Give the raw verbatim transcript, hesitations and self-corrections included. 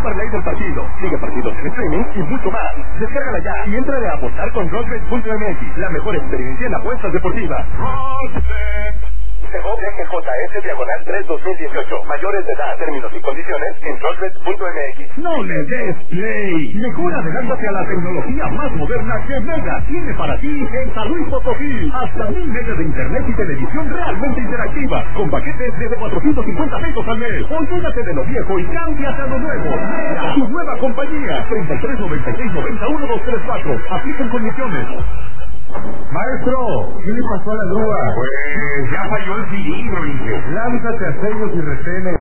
parlay del partido. Sigue partidos en streaming y mucho más. Descárgala ya y entra a apostar con Rockbet punto m x. La mejor experiencia en apuestas deportivas. C O D G J S diagonal tres dos mil dieciocho. Mayores de edad, términos y condiciones en rockbet punto m x. No le des play. Mejor adelántate a la tecnología más moderna que Mega tiene para ti en San Luis Potosí. Hasta mil megas de internet y televisión realmente interactiva. Con paquetes desde cuatrocientos cincuenta pesos al mes. Olvídate de lo viejo y cámbiate a lo nuevo. Mega, tu nueva compañía. treinta y tres noventa y seis noventa y uno dos tres cuatro. Aplican condiciones. Maestro, ¿qué le pasó a la grúa? Pues ya falló el cilindro, Inge. Lánzate a sellos y retenes.